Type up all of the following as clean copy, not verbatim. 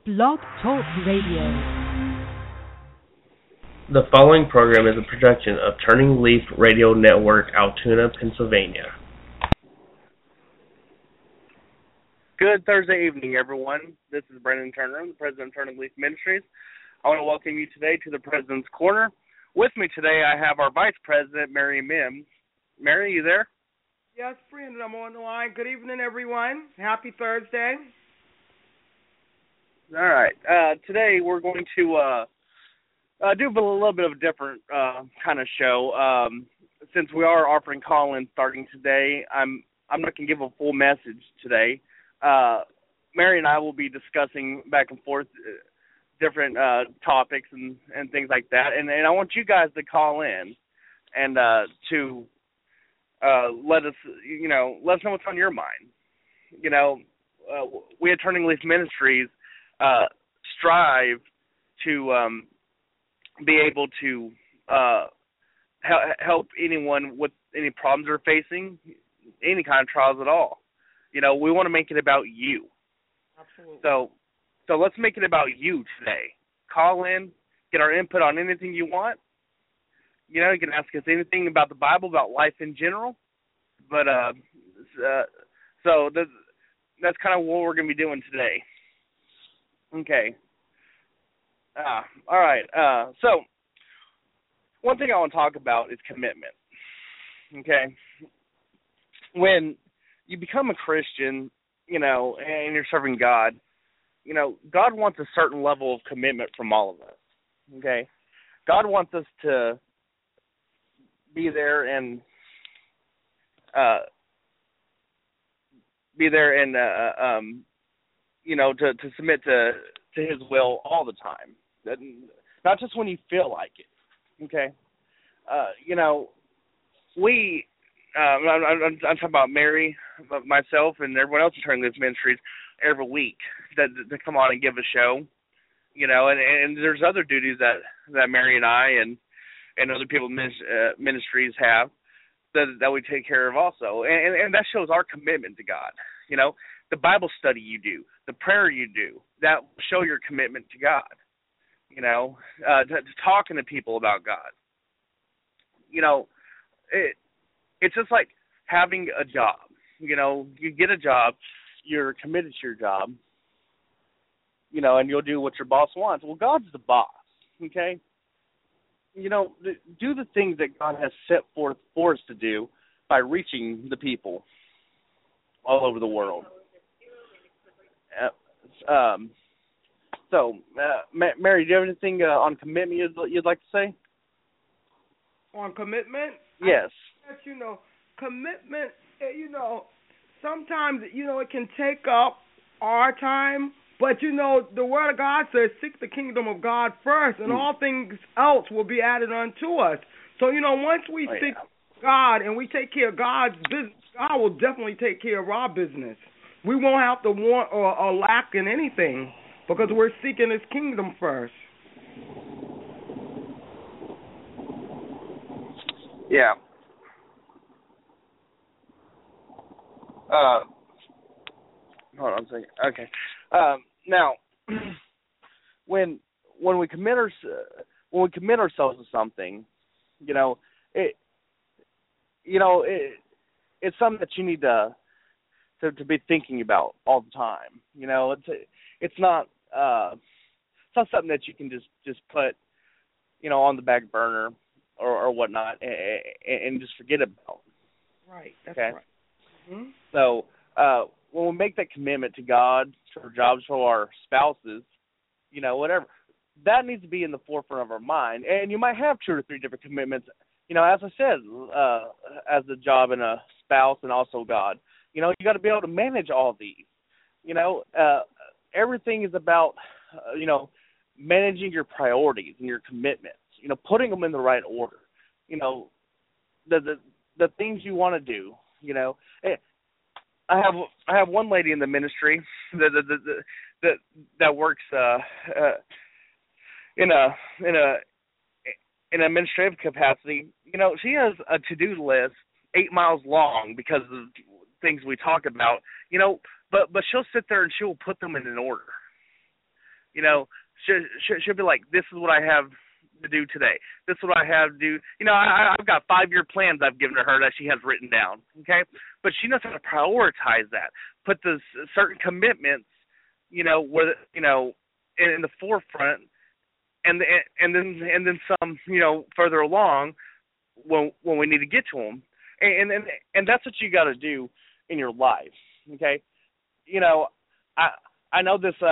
Blog Talk Radio. The following program is a production of Turning Leaf Radio Network, Altoona, Pennsylvania. Good Thursday evening, everyone. This is Brandon Turner, the president of Turning Leaf Ministries. I want to welcome you today to the President's Corner. With me today, I have our Vice President, Mary Mims. Mary, you there? Yes, Brandon, I'm on the line. Good evening, everyone. Happy Thursday. All right. Today, we're going to do a little bit of a different kind of show. Since we are offering call-in starting today, I'm not going to give a full message today. Mary and I will be discussing back and forth different topics and things like that. And I want you guys to call in and to let us know what's on your mind. We at Turning Leaf Ministries strive to be able to help anyone with any problems they're facing, any kind of trials at all. We want to make it about you. Absolutely. So let's make it about you today. Call in, get our input on anything you want. You can ask us anything about the Bible, about life in general. But so that's kind of what we're going to be doing today. Okay. All right. So one thing I want to talk about is commitment. Okay. When you become a Christian, and you're serving God, God wants a certain level of commitment from all of us. Okay. God wants us to be there and to submit to His will all the time, not just when you feel like it. Okay, I'm talking about Mary, myself, and everyone else in Turning Leaf Ministries every week that come on and give a show. And there's other duties that Mary and I and other people ministries have that we take care of also, and that shows our commitment to God. The Bible study you do, the prayer you do, that will show your commitment to God. To talking to people about God. It's just like having a job. You get a job, you're committed to your job, and you'll do what your boss wants. Well, God's the boss, okay? Do the things that God has set forth for us to do by reaching the people all over the world. Mary, do you have anything on commitment you'd like to say? On commitment? Yes. Commitment, sometimes, it can take up our time, but, the Word of God says, seek the kingdom of God first, and all things else will be added unto us. So, once we seek God and we take care of God's business, God will definitely take care of our business. We won't have to want or lack in anything because we're seeking His kingdom first. Yeah. Hold on a second. Okay. Now, when we commit ourselves to something, it's something that you need to be thinking about all the time. It's not something that you can just put on the back burner or whatnot and just forget about. Right. That's okay? Right. Mm-hmm. So when we make that commitment to God, to our jobs, to our spouses, whatever, that needs to be in the forefront of our mind. And you might have 2 or 3 different commitments. As I said, as a job and a spouse and also God. You got to be able to manage all these. Everything is about, managing your priorities and your commitments, putting them in the right order. The things you want to do, I have one lady in the ministry that works in an administrative capacity. She has a to-do list 8 miles long because of things we talk about. But she'll sit there and she will put them in an order. You know, she'll be like, this is what I have to do today. This is what I have to do. You know, I've got 5-year plans I've given to her that she has written down, okay? But she knows how to prioritize that, put those certain commitments, you know, where, you know, in the forefront, and then some, you know, further along when we need to get to them. And that's what you got to do in your life, okay? You know, I know this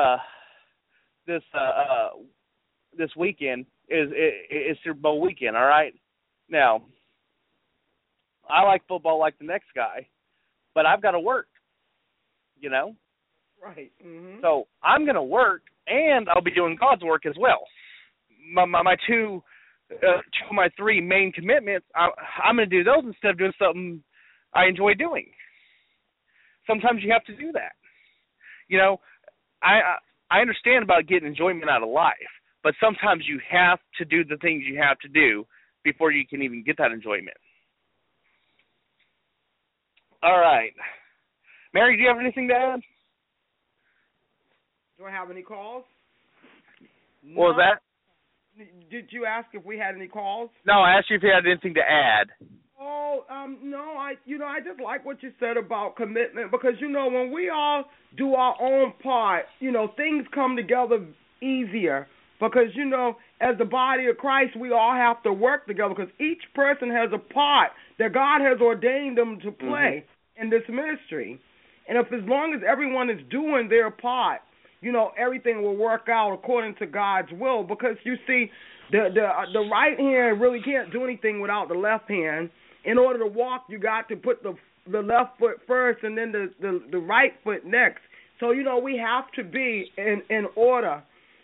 weekend is Super Bowl weekend, all right? Now, I like football like the next guy, but I've got to work, you know? Right. Mm-hmm. So I'm going to work, and I'll be doing God's work as well. My two of my 3 main commitments, I'm going to do those instead of doing something I enjoy doing. Sometimes you have to do that. You know, I understand about getting enjoyment out of life, but sometimes you have to do the things you have to do before you can even get that enjoyment. All right. Mary, do you have anything to add? Do I have any calls? What was that? Did you ask if we had any calls? No, I asked you if you had anything to add. Oh, no, I just like what you said about commitment, because, you know, when we all do our own part, you know, things come together easier, because, you know, as the body of Christ, we all have to work together, because each person has a part that God has ordained them to play in this ministry. And if as long as everyone is doing their part, you know, everything will work out according to God's will, because, you see, the right hand really can't do anything without the left hand. In order to walk, you got to put the left foot first and then the right foot next. So, you know, we have to be in order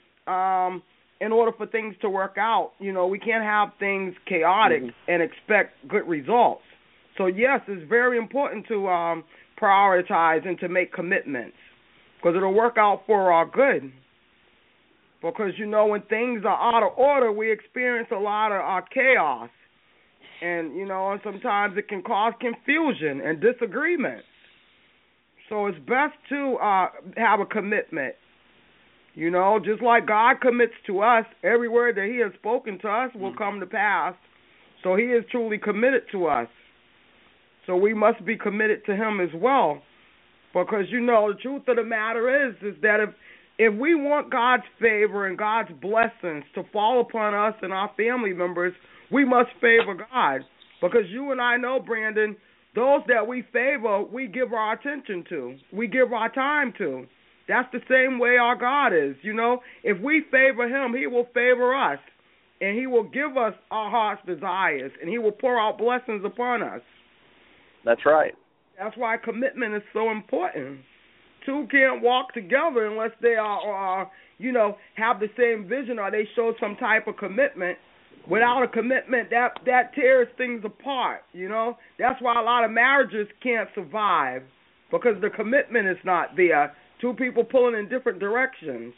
for things to work out. You know, we can't have things chaotic and expect good results. So, yes, it's very important to prioritize and to make commitments, because it'll work out for our good. Because, you know, when things are out of order, we experience a lot of chaos. And, you know, and sometimes it can cause confusion and disagreement. So it's best to have a commitment. You know, just like God commits to us, every word that he has spoken to us will come to pass. So he is truly committed to us. So we must be committed to him as well. Because, you know, the truth of the matter is that if we want God's favor and God's blessings to fall upon us and our family members, we must favor God, because you and I know, Brandon, those that we favor, we give our attention to. We give our time to. That's the same way our God is. You know, if we favor him, he will favor us, and he will give us our heart's desires, and he will pour out blessings upon us. That's right. That's why commitment is so important. Two can't walk together unless they are you know, have the same vision or they show some type of commitment. Without a commitment, that tears things apart, you know. That's why a lot of marriages can't survive, because the commitment is not there. Two people pulling in different directions.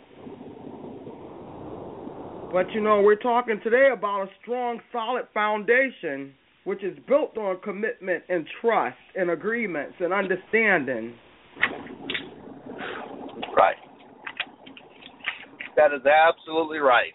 But, you know, we're talking today about a strong, solid foundation, which is built on commitment and trust and agreements and understanding. Right. That is absolutely right.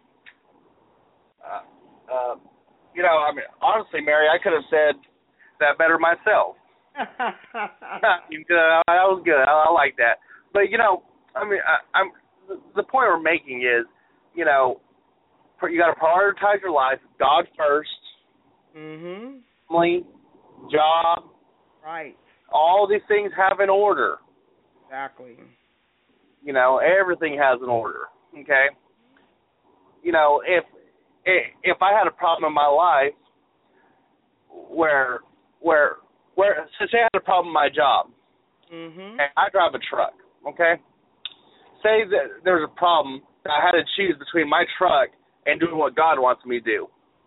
You know, I mean, honestly, Mary, I could have said that better myself. That was good. I like that. But, you know, I mean, the point we're making is, you know, you got to prioritize your life, God first, family, job. Right. All these things have an order. Exactly. You know, everything has an order. Okay. You know, if I had a problem in my life where say I had a problem in my job, and I drive a truck, okay? Say that there's a problem that I had to choose between my truck and doing what God wants me to do.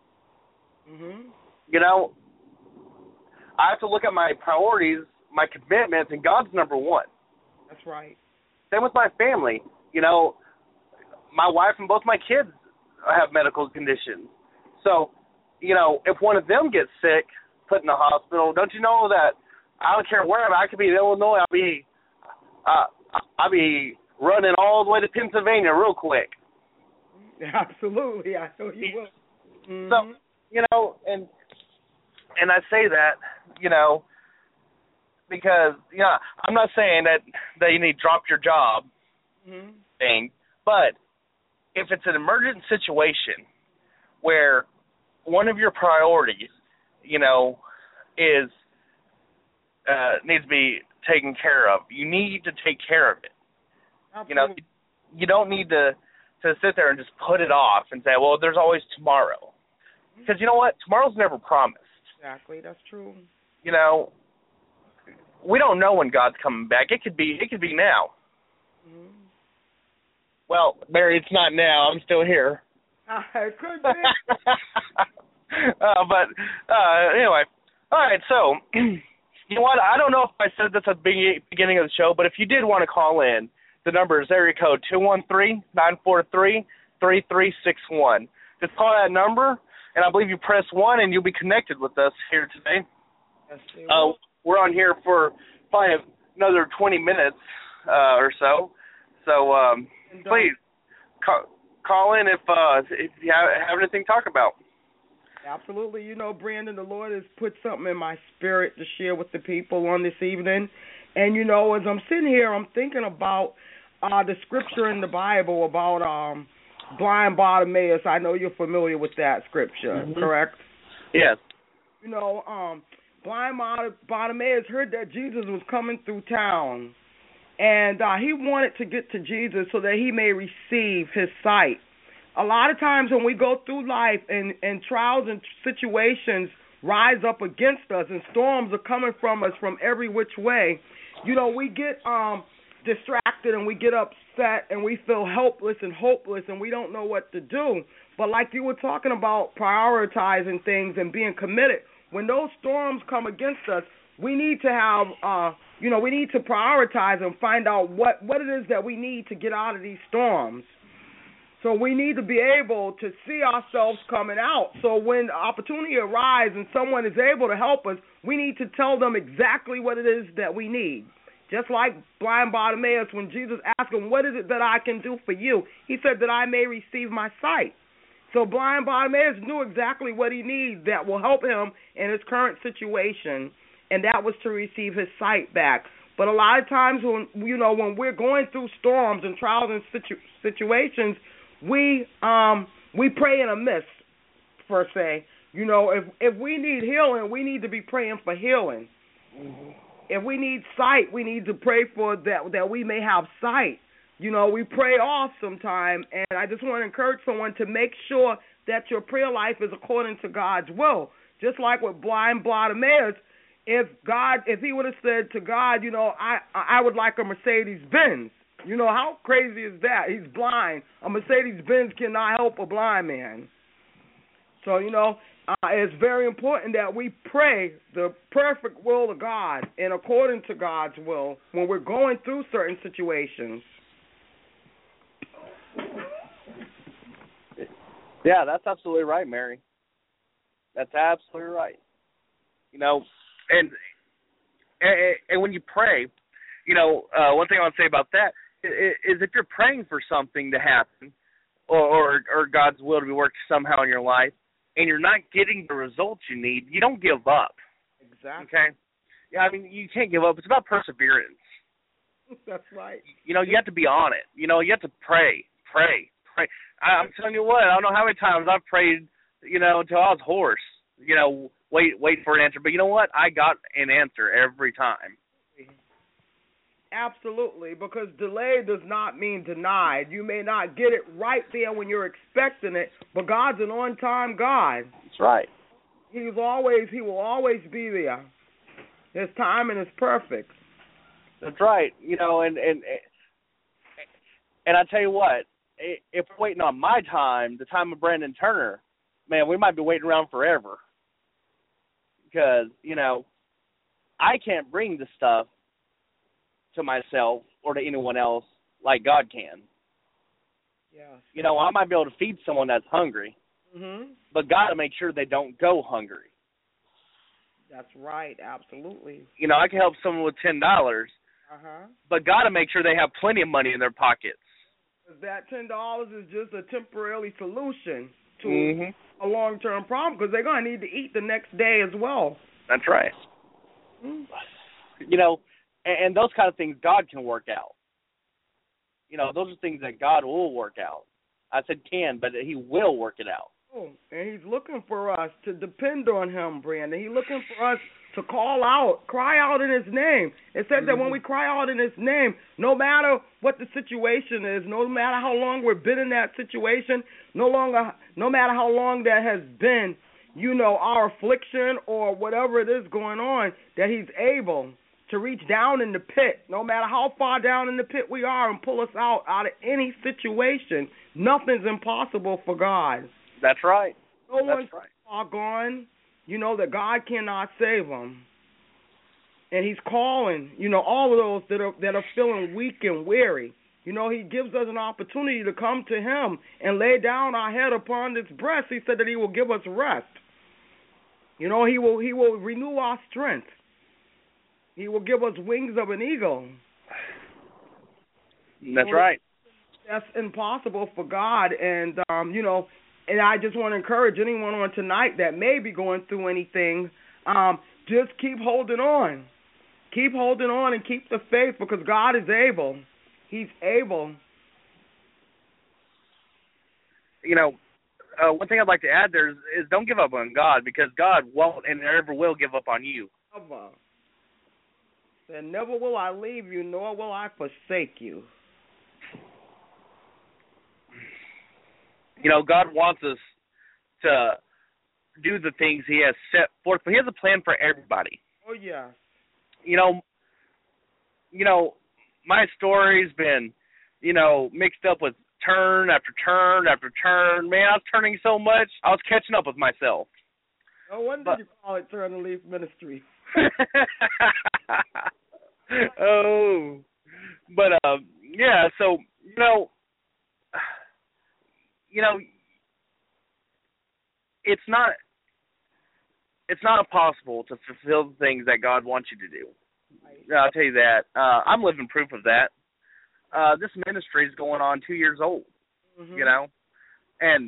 You know, I have to look at my priorities, my commitments, and God's number one. That's right. Same with my family. You know, my wife and both my kids have medical conditions. So, you know, if one of them gets sick, put in the hospital, don't you know that I don't care where I could be in Illinois, I'll be running all the way to Pennsylvania real quick. Absolutely, I know you will. Mm-hmm. So, you know, and I say that, you know, because, you know, I'm not saying that you need to drop your job thing, but if it's an emergent situation where one of your priorities, you know, is needs to be taken care of, you need to take care of it. Absolutely. You know, you don't need to sit there and just put it off and say, well, there's always tomorrow. Because you know what? Tomorrow's never promised. Exactly, that's true. You know, we don't know when God's coming back. It could be now. Mm-hmm. Well, Mary, it's not now. I'm still here. It could be. Anyway, all right. So, you know what? I don't know if I said this at the beginning of the show, but if you did want to call in, the number is area code 213-943-3361. Just call that number, and I believe you press 1, and you'll be connected with us here today. Yes, we're on here for probably another 20 minutes or so. So please call in if you have anything to talk about. Absolutely. You know, Brandon, the Lord has put something in my spirit to share with the people on this evening. And, you know, as I'm sitting here, I'm thinking about the scripture in the Bible about blind Bartimaeus. I know you're familiar with that scripture, correct? Yes. You know, blind Bartimaeus heard that Jesus was coming through town, and he wanted to get to Jesus so that he may receive his sight. A lot of times when we go through life and trials and situations rise up against us and storms are coming from us from every which way, you know, we get distracted and we get upset and we feel helpless and hopeless and we don't know what to do. But like you were talking about prioritizing things and being committed, when those storms come against us, we need to have, we need to prioritize and find out what it is that we need to get out of these storms. So we need to be able to see ourselves coming out. So when opportunity arises and someone is able to help us, we need to tell them exactly what it is that we need. Just like blind Bartimaeus, when Jesus asked him, what is it that I can do for you? He said that I may receive my sight. So blind Bartimaeus knew exactly what he needs that will help him in his current situation, and that was to receive his sight back. But a lot of times when we're going through storms and trials and situations, we pray in a mist, per se. You know, if we need healing, we need to be praying for healing. Mm-hmm. If we need sight, we need to pray for that we may have sight. You know, we pray off sometime, and I just want to encourage someone to make sure that your prayer life is according to God's will. Just like with blind Bartimaeus, if he would have said to God, you know, I would like a Mercedes-Benz. You know, how crazy is that? He's blind. A Mercedes-Benz cannot help a blind man. So, you know, it's very important that we pray the perfect will of God and according to God's will when we're going through certain situations. Yeah, that's absolutely right, Mary. That's absolutely right. You know, and when you pray, you know, one thing I want to say about that is if you're praying for something to happen or God's will to be worked somehow in your life and you're not getting the results you need, you don't give up. Exactly. Okay? Yeah, I mean, you can't give up. It's about perseverance. That's right. You know, you have to be on it. You know, you have to pray. I'm telling you what, I don't know how many times I've prayed, you know, until I was hoarse, you know, wait for an answer. But you know what? I got an answer every time. Absolutely, because delay does not mean denied. You may not get it right there when you're expecting it, but God's an on-time God. That's right. He will always be there. His timing is perfect. That's right. You know, and I tell you what, if we're waiting on my time, the time of Brandon Turner, man, we might be waiting around forever. Because, you know, I can't bring the stuff to myself or to anyone else like God can. Yes. You know, I might be able to feed someone that's hungry, but God will make sure they don't go hungry. That's right, absolutely. You know, I can help someone with $10, but got to make sure they have plenty of money in their pockets. That $10 is just a temporary solution to a long-term problem because they're going to need to eat the next day as well. That's right. You know, and those kind of things God can work out. You know, those are things that God will work out. I said can, but He will work it out. Oh, and He's looking for us to depend on Him, Brandon. He's looking for us to call out, cry out in His name. It says that when we cry out in His name, no matter what the situation is, no matter how long we've been in that situation, no matter how long that has been, you know, our affliction or whatever it is going on, that He's able to reach down in the pit, no matter how far down in the pit we are, and pull us out of any situation. Nothing's impossible for God. That's right. No one's far gone. You know that God cannot save them. And He's calling, you know, all of those that are feeling weak and weary. You know, He gives us an opportunity to come to Him and lay down our head upon His breast. He said that He will give us rest. You know, He will renew our strength. He will give us wings of an eagle. That's right. That's impossible for God. And, you know, and I just want to encourage anyone on tonight that may be going through anything, just keep holding on. Keep holding on and keep the faith because God is able. He's able. You know, one thing I'd like to add there is don't give up on God because God won't and never will give up on you. Never. And never will I leave you, nor will I forsake you. You know, God wants us to do the things He has set forth, but He has a plan for everybody. Oh, yeah. You know, my story's been, you know, mixed up with turn after turn after turn. Man, I was turning so much, I was catching up with myself. No wonder you call it Turn and Leaf Ministry. Oh, but yeah. So you know, it's not impossible to fulfill the things that God wants you to do. I'll tell you that. I'm living proof of that. This ministry is going on 2 years old. You know, and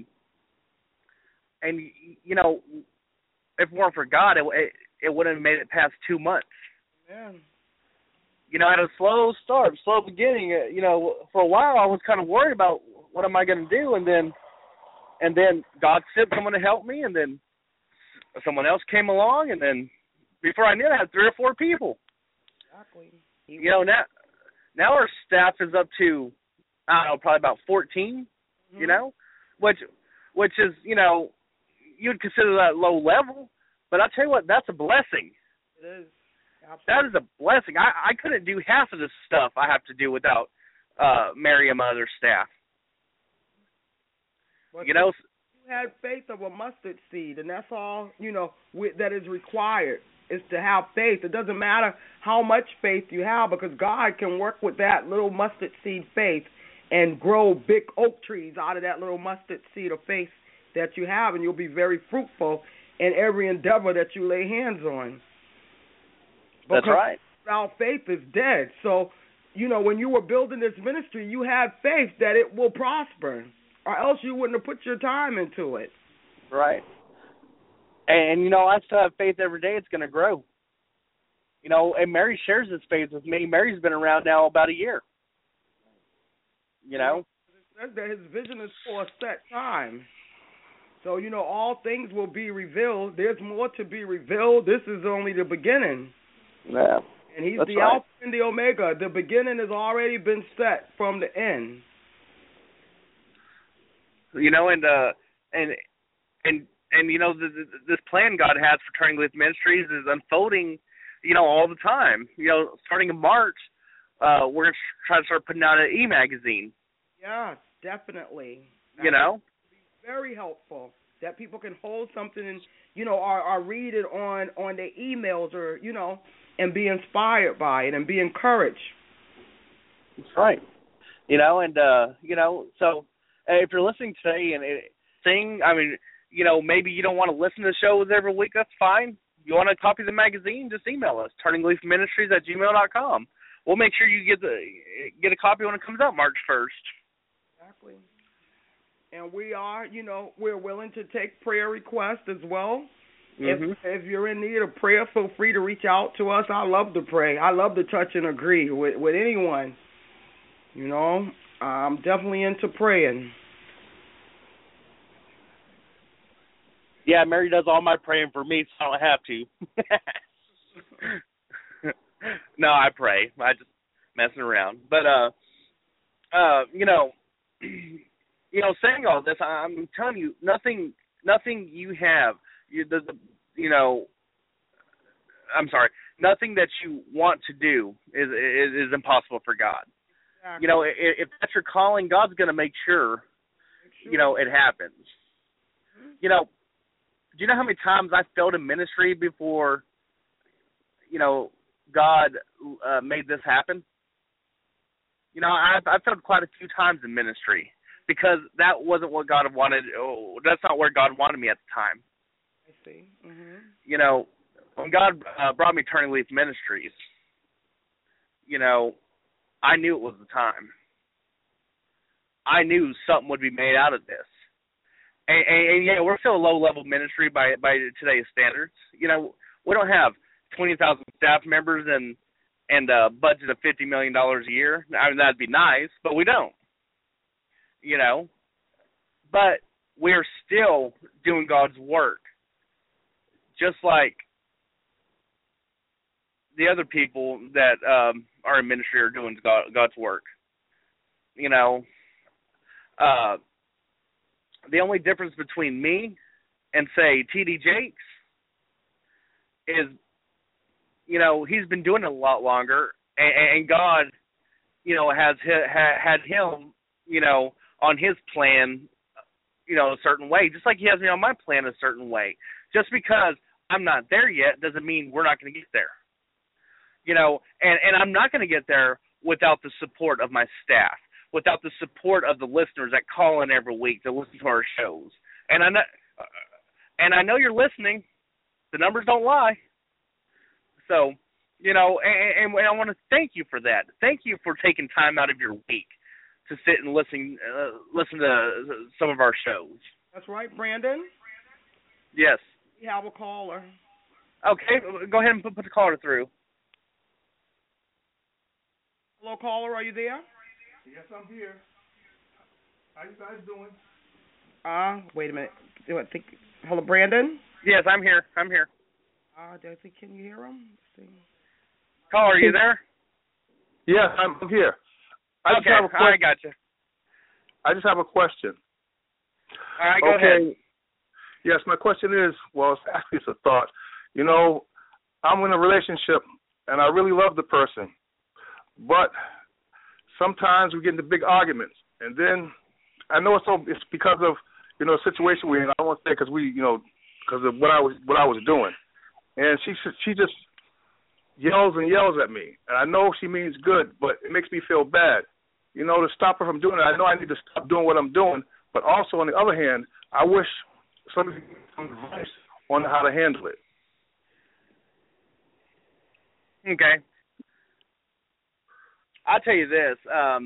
you know, if it weren't for God, it wouldn't have made it past 2 months. Man. You know, I had a slow start, slow beginning. You know, for a while I was kind of worried about what am I going to do, and then God sent someone to help me, and then someone else came along, and then before I knew it, I had 3 or 4 people. Exactly. You know, now our staff is up to, I don't know, probably about 14. You know, which is, you know, you'd consider that low level, but I'll tell you what, that's a blessing. It is. Absolutely. That is a blessing. I couldn't do half of the stuff I have to do without Mary and my other staff. But you know, you had faith of a mustard seed, and that's all, you know, that is required is to have faith. It doesn't matter how much faith you have because God can work with that little mustard seed faith and grow big oak trees out of that little mustard seed of faith that you have, and you'll be very fruitful in every endeavor that you lay hands on. Because that's right. Without faith is dead. So, you know, when you were building this ministry, you had faith that it will prosper, or else you wouldn't have put your time into it. Right. And, you know, I still have faith every day it's going to grow. You know, and Mary shares this faith with me. Mary's been around now about a year. You know? It says that his vision is for a set time. So, you know, all things will be revealed. There's more to be revealed. This is only the beginning. Yeah. And He's the Alpha and the Omega. The beginning has already been set from the end. You know, and you know, this plan God has for Turning Leaf Ministries is unfolding, you know, all the time. You know, starting in March, we're going to try to start putting out an e-magazine. Yeah, definitely. You know? Very helpful that people can hold something and, you know, or read it on their emails or, you know, and be inspired by it and be encouraged. That's right. You know, and, you know, so if you're listening today and I mean, you know, maybe you don't want to listen to shows every week, that's fine. You want a copy of the magazine, just email us, turningleafministries@gmail.com. we'll make sure you get a copy when it comes out March 1st. Exactly. And we are, we're willing to take prayer requests as well. Mm-hmm. If you're in need of prayer, feel free to reach out to us. I love to pray. I love to touch and agree with anyone. I'm definitely into praying. Yeah, Mary does all my praying for me, so I don't have to. No, I pray. I just messing around. But saying all this, I'm telling you, nothing you have, nothing that you want to do is impossible for God. Exactly. If that's your calling, God's going to make sure, it happens. Do you know how many times I failed in ministry before, God made this happen? I failed quite a few times in ministry because that wasn't what God wanted. Oh, that's not where God wanted me at the time. I see. Mm-hmm. When God brought me Turning Leaf Ministries, I knew it was the time. I knew something would be made out of this. And yeah, we're still a low-level ministry by today's standards. We don't have 20,000 staff members and a budget of $50 million a year. I mean, that'd be nice, but we don't. But we're still doing God's work, just like the other people that are in ministry are doing God's work. The only difference between me and, say, T.D. Jakes is, he's been doing it a lot longer, and God, has had him, on his plan, a certain way, just like he has me on my plan a certain way. Just because I'm not there yet doesn't mean we're not going to get there. And I'm not going to get there without the support of my staff, without the support of the listeners that call in every week to listen to our shows. And I know you're listening. The numbers don't lie. So, and I want to thank you for that. Thank you for taking time out of your week to sit and listen to some of our shows. That's right, Brandon. Yes. We have a caller. Okay, go ahead and put the caller through. Hello, caller, are you there? Yes, I'm here. How you guys doing? Wait a minute. Hello, Brandon? Yes, I'm here. Can you hear him? Caller, are you there? Yes, I'm here. I got you. I just have a question. All right, go ahead. Yes, my question is, actually it's a thought. I'm in a relationship, and I really love the person, but sometimes we get into big arguments, and then I know it's because of a situation we're in. I don't want to say because of what I was doing, and she just yells and yells at me, and I know she means good, but it makes me feel bad. To stop her from doing it, I know I need to stop doing what I'm doing, but also on the other hand, I wish somebody could give some advice on how to handle it. Okay. I'll tell you this,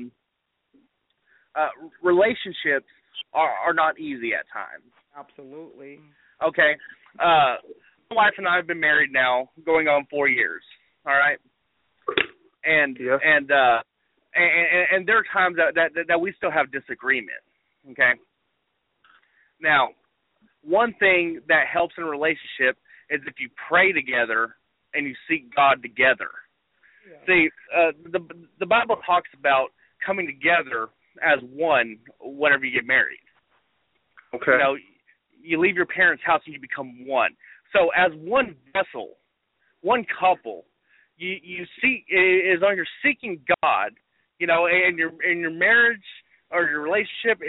relationships are not easy at times. Absolutely. Okay. My wife and I have been married now going on 4 years, all right? And yes. and there are times that we still have disagreement, okay? Now, one thing that helps in a relationship is if you pray together and you seek God together. Yeah. See, the Bible talks about coming together as one whenever you get married. Okay. You leave your parents' house and you become one. So as one vessel, one couple, you seek, as long as you're seeking God, and your marriage or your relationship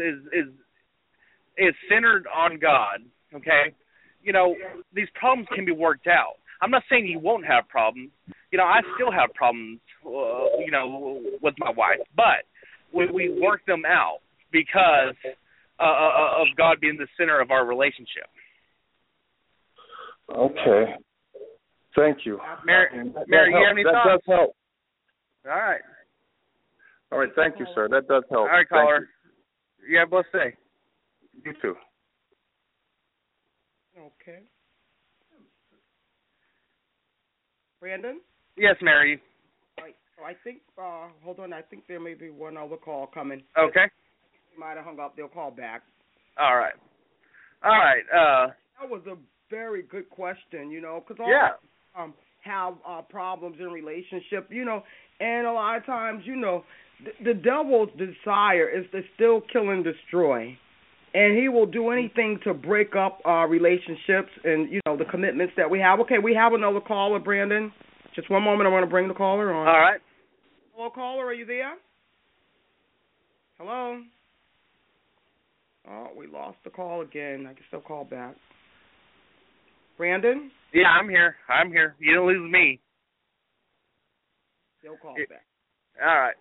is centered on God. Okay, these problems can be worked out. I'm not saying you won't have problems. I still have problems, with my wife, but we work them out because of God being the center of our relationship. Okay. Thank you. Mary, you have any thoughts? That does help. All right. All right, thank you, sir. That does help. All right, caller. You have a blessed day. You too. Okay. Brandon? Yes, Mary. Right. So I think, hold on, I think there may be one other call coming. Okay. You might have hung up. They'll call back. All right. That was a very good question, because Yeah. Have problems in relationship, and a lot of times, the devil's desire is to still kill and destroy. And he will do anything to break up our relationships and, the commitments that we have. Okay, we have another caller, Brandon. Just one moment. I want to bring the caller on. All right. Hello, caller. Are you there? Hello? Oh, we lost the call again. I can still call back. Brandon? Yeah, I'm here. You didn't lose me. Still call back. All right.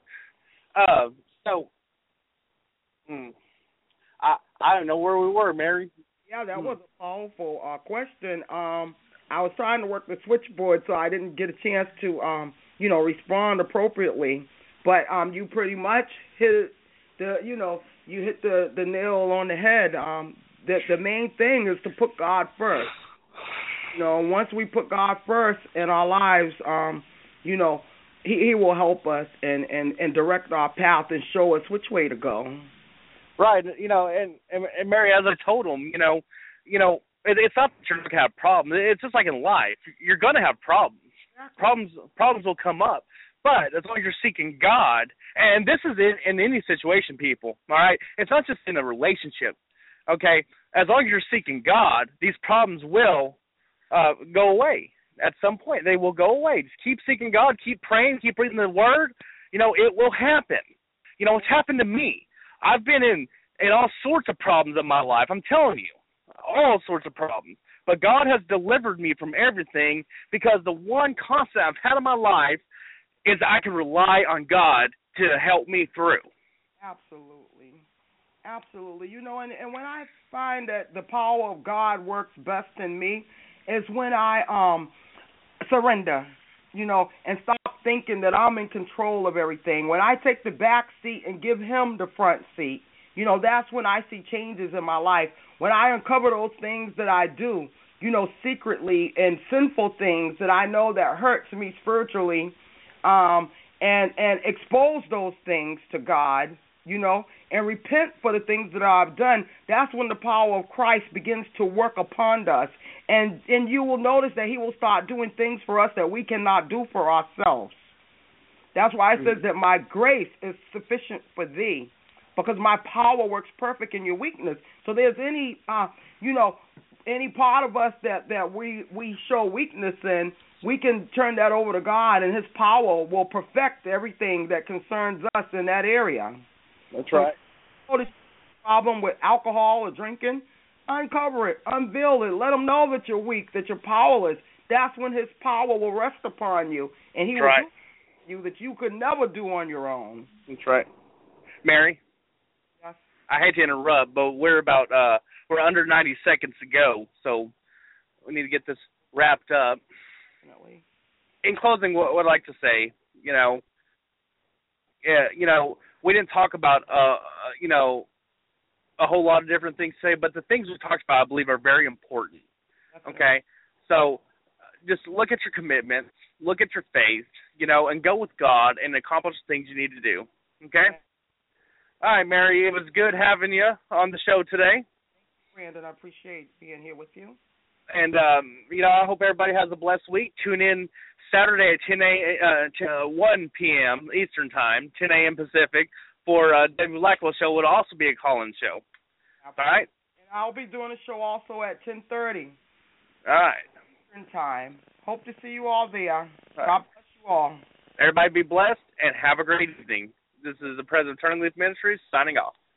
I don't know where we were, Mary. Yeah, that was a powerful question. I was trying to work the switchboard, so I didn't get a chance to, respond appropriately. But you pretty much hit you hit the nail on the head. The main thing is to put God first. Once we put God first in our lives, He will help us and direct our path and show us which way to go. Right, and Mary, as I told him, it's not that you're not gonna have problems. It's just like in life, you're gonna have problems. Problems will come up, but as long as you're seeking God, and this is in any situation, people. All right, it's not just in a relationship. Okay, as long as you're seeking God, these problems will go away at some point. They will go away. Just keep seeking God, keep praying, keep reading the Word. It will happen. It's happened to me. I've been in all sorts of problems in my life. I'm telling you, all sorts of problems. But God has delivered me from everything because the one constant I've had in my life is I can rely on God to help me through. Absolutely. And when I find that the power of God works best in me is when I surrender, and stop thinking that I'm in control of everything. When I take the back seat and give Him the front seat, that's when I see changes in my life. When I uncover those things that I do, secretly, and sinful things that I know that hurts me spiritually, and expose those things to God, and repent for the things that I've done, that's when the power of Christ begins to work upon us. And you will notice that He will start doing things for us that we cannot do for ourselves. That's why it says that my grace is sufficient for thee, because my power works perfect in your weakness. So there's any part of us that we show weakness in, we can turn that over to God, and His power will perfect everything that concerns us in that area. That's right. So, the problem with alcohol or drinking, uncover it, unveil it, let Him know that you're weak, that you're powerless. That's when His power will rest upon you, and He will do you that you could never do on your own. That's right. Mary? Yes? I hate to interrupt, but we're under 90 seconds to go, so we need to get this wrapped up. Definitely. In closing, what I'd like to say, we didn't talk about, a whole lot of different things today, but the things we talked about, I believe, are very important. Okay? So just look at your commitments, look at your faith, and go with God and accomplish the things you need to do. Okay? All right, Mary, it was good having you on the show today. Brandon, I appreciate being here with you. And, I hope everybody has a blessed week. Tune in Saturday at 1 p.m. Eastern Time, 10 a.m. Pacific, for David Blackwell's show. Would also be a call-in show. Absolutely. All right? And I'll be doing a show also at 10:30. All right. Eastern Time. Hope to see you all there. All right. God bless you all. Everybody be blessed and have a great evening. This is the president of Turning Leaf Ministries signing off.